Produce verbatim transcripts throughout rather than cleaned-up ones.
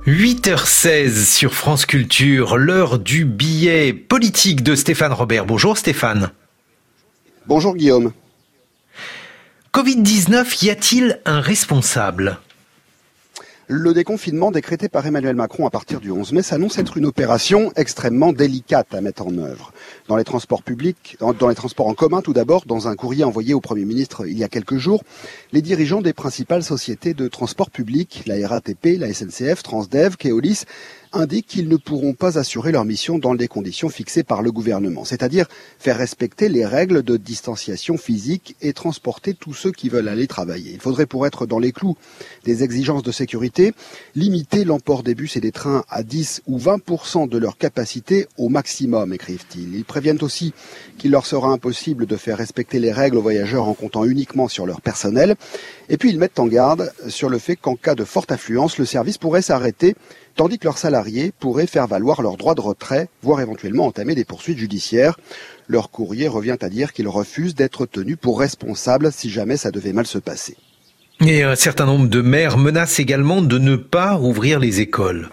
huit heures seize sur France Culture, l'heure du billet politique de Stéphane Robert. Bonjour Stéphane. Bonjour Guillaume. covid dix-neuf, y a-t-il un responsable ? Le déconfinement décrété par Emmanuel Macron à partir du onze mai s'annonce être une opération extrêmement délicate à mettre en œuvre. Dans les transports publics, dans, dans les transports en commun tout d'abord, dans un courrier envoyé au Premier ministre il y a quelques jours, les dirigeants des principales sociétés de transport public, la R A T P, la S N C F, Transdev, Keolis, indiquent qu'ils ne pourront pas assurer leur mission dans les conditions fixées par le gouvernement, c'est-à-dire faire respecter les règles de distanciation physique et transporter tous ceux qui veulent aller travailler. Il faudrait, pour être dans les clous des exigences de sécurité, limiter l'emport des bus et des trains à dix ou vingt pour cent de leur capacité au maximum, écrivent-ils. Ils préviennent aussi qu'il leur sera impossible de faire respecter les règles aux voyageurs en comptant uniquement sur leur personnel. Et puis ils mettent en garde sur le fait qu'en cas de forte affluence, le service pourrait s'arrêter, tandis que leurs salariés pourraient faire valoir leur droit de retrait, voire éventuellement entamer des poursuites judiciaires. Leur courrier revient à dire qu'ils refusent d'être tenus pour responsables si jamais ça devait mal se passer. Et un certain nombre de maires menacent également de ne pas rouvrir les écoles.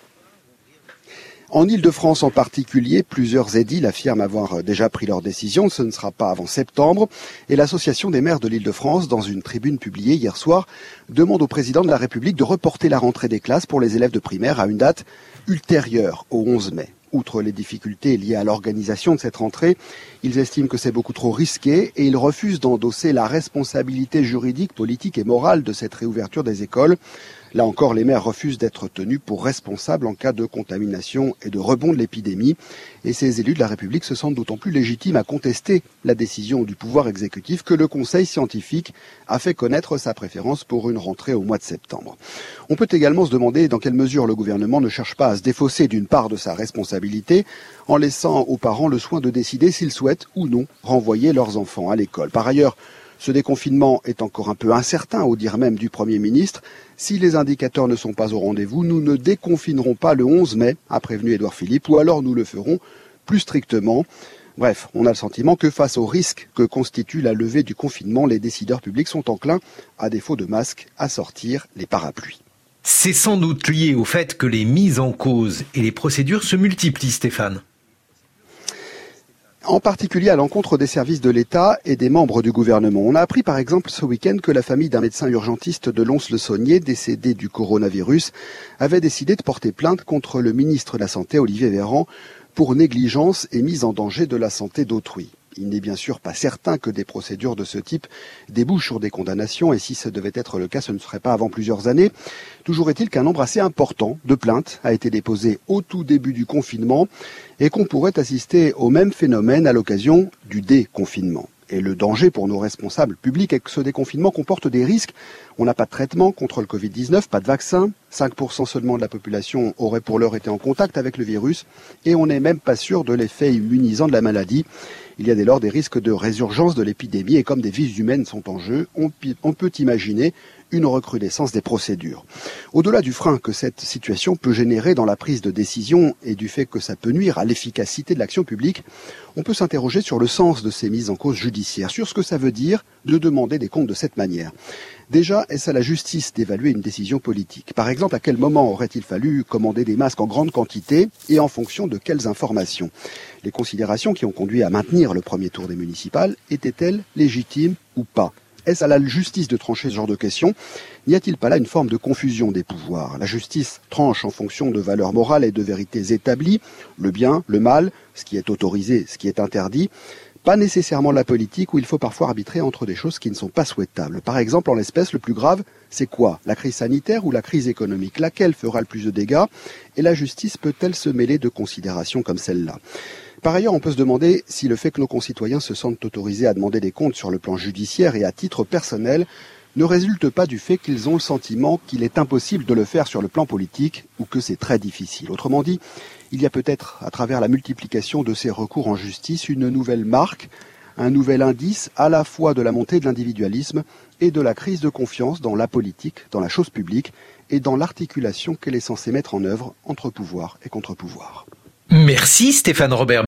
En Île-de-France en particulier, plusieurs édiles affirment avoir déjà pris leur décision. Ce ne sera pas avant septembre. Et l'Association des maires de l'Île-de-France, dans une tribune publiée hier soir, demande au président de la République de reporter la rentrée des classes pour les élèves de primaire à une date ultérieure au onze mai. Outre les difficultés liées à l'organisation de cette rentrée, ils estiment que c'est beaucoup trop risqué et ils refusent d'endosser la responsabilité juridique, politique et morale de cette réouverture des écoles. Là encore, les maires refusent d'être tenus pour responsables en cas de contamination et de rebond de l'épidémie. Et ces élus de la République se sentent d'autant plus légitimes à contester la décision du pouvoir exécutif que le Conseil scientifique a fait connaître sa préférence pour une rentrée au mois de septembre. On peut également se demander dans quelle mesure le gouvernement ne cherche pas à se défausser d'une part de sa responsabilité en laissant aux parents le soin de décider s'ils souhaitent ou non renvoyer leurs enfants à l'école. Par ailleurs, ce déconfinement est encore un peu incertain, au dire même du Premier ministre. Si les indicateurs ne sont pas au rendez-vous, nous ne déconfinerons pas le onze mai, a prévenu Édouard Philippe, ou alors nous le ferons plus strictement. Bref, on a le sentiment que face au risque que constitue la levée du confinement, les décideurs publics sont enclins, à défaut de masques, à sortir les parapluies. C'est sans doute lié au fait que les mises en cause et les procédures se multiplient, Stéphane. En particulier à l'encontre des services de l'État et des membres du gouvernement. On a appris par exemple ce week-end que la famille d'un médecin urgentiste de Lons-le-Saunier, décédé du coronavirus, avait décidé de porter plainte contre le ministre de la Santé, Olivier Véran, pour négligence et mise en danger de la santé d'autrui. Il n'est bien sûr pas certain que des procédures de ce type débouchent sur des condamnations, et si ce devait être le cas, ce ne serait pas avant plusieurs années. Toujours est-il qu'un nombre assez important de plaintes a été déposé au tout début du confinement et qu'on pourrait assister au même phénomène à l'occasion du déconfinement. Et le danger pour nos responsables publics est que ce déconfinement comporte des risques. On n'a pas de traitement contre le covid dix-neuf, pas de vaccin. cinq pour cent seulement de la population aurait pour l'heure été en contact avec le virus. Et on n'est même pas sûr de l'effet immunisant de la maladie. Il y a dès lors des risques de résurgence de l'épidémie. Et comme des vies humaines sont en jeu, on, on peut imaginer une recrudescence des procédures. Au-delà du frein que cette situation peut générer dans la prise de décision et du fait que ça peut nuire à l'efficacité de l'action publique, on peut s'interroger sur le sens de ces mises en cause judiciaires, sur ce que ça veut dire de demander des comptes de cette manière. Déjà, est-ce à la justice d'évaluer une décision politique ? Par exemple, à quel moment aurait-il fallu commander des masques en grande quantité et en fonction de quelles informations ? Les considérations qui ont conduit à maintenir le premier tour des municipales étaient-elles légitimes ou pas ? Est-ce à la justice de trancher ce genre de questions ? N'y a-t-il pas là une forme de confusion des pouvoirs ? La justice tranche en fonction de valeurs morales et de vérités établies, le bien, le mal, ce qui est autorisé, ce qui est interdit, pas nécessairement la politique où il faut parfois arbitrer entre des choses qui ne sont pas souhaitables. Par exemple, en l'espèce, le plus grave, c'est quoi ? La crise sanitaire ou la crise économique ? Laquelle fera le plus de dégâts ? Et la justice peut-elle se mêler de considérations comme celle-là ? Par ailleurs, on peut se demander si le fait que nos concitoyens se sentent autorisés à demander des comptes sur le plan judiciaire et à titre personnel ne résulte pas du fait qu'ils ont le sentiment qu'il est impossible de le faire sur le plan politique ou que c'est très difficile. Autrement dit, il y a peut-être, à travers la multiplication de ces recours en justice, une nouvelle marque, un nouvel indice à la fois de la montée de l'individualisme et de la crise de confiance dans la politique, dans la chose publique et dans l'articulation qu'elle est censée mettre en œuvre entre pouvoir et contre-pouvoir. Merci Stéphane Robert.